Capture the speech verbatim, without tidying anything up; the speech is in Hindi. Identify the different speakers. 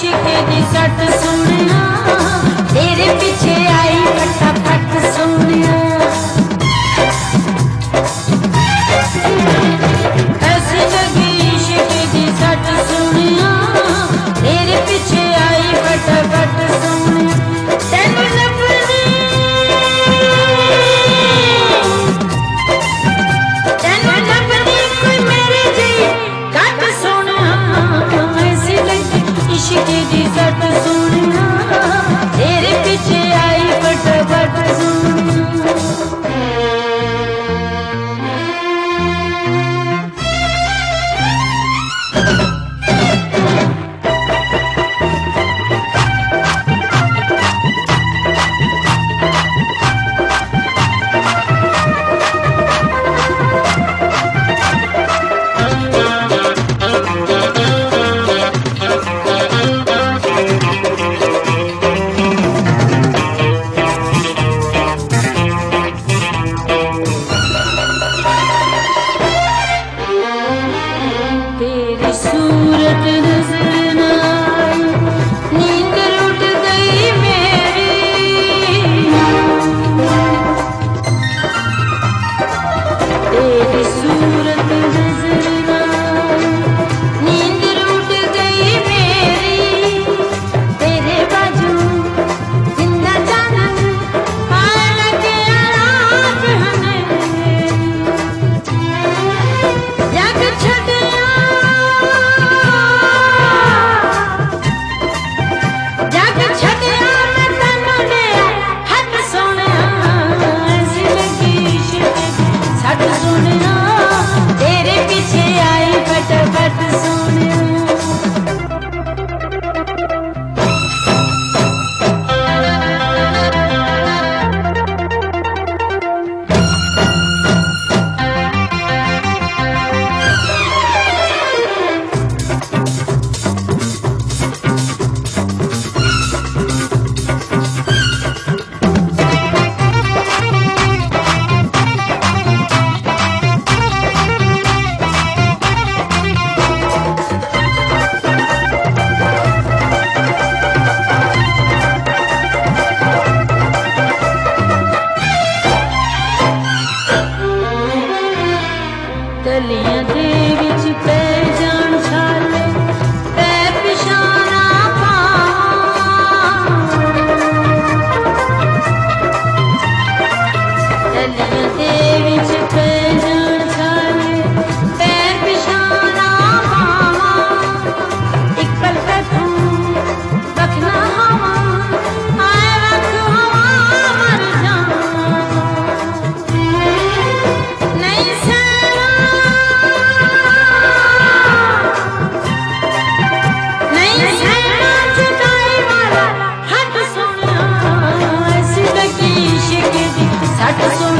Speaker 1: इश्क दी सट सुनिया तेरे पीछे आई फटाफट सुनिया ऐसी लगी इश्क दी सट सुनिया तेरे पीछे आई फटाफट सुनिया तेनू लभदी तेनू लभदी कोई मेरी जी घट सोनिया ऐसी लगी इश्क दी सट सुनिया तेरे पीछे आई फटाफट सुनिया सूरत नजर न आई नींद उठ गई मेरी तेरी सूरत नजर न आई नींद उठ गई मेरी तेरे बाजू जिंदा जाना आए लगे रात हमें जग छड़िया तेरे पीछे आई फटाफट सोनिया गलियां दे विच पै जान छाले पै पिछाना पावां गलियां दे विच पै जान छाले पै पिछाना पावां इक पल तू रखना हवा आए रख हवा मर जावां नहीं सट